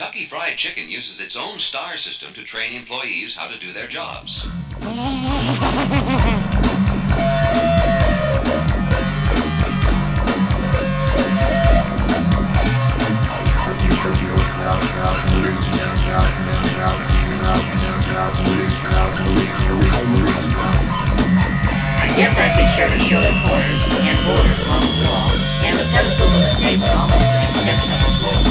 Kentucky Fried Chicken uses its own star system to train employees how to do their jobs. I guess I could sure to show the corners and borders along the wall and the pedestals of the table almost an extension of the floor.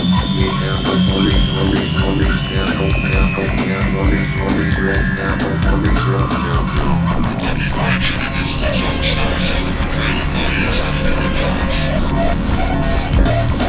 Kentucky Fried Chicken uses its own star system to train employees how to do their jobs.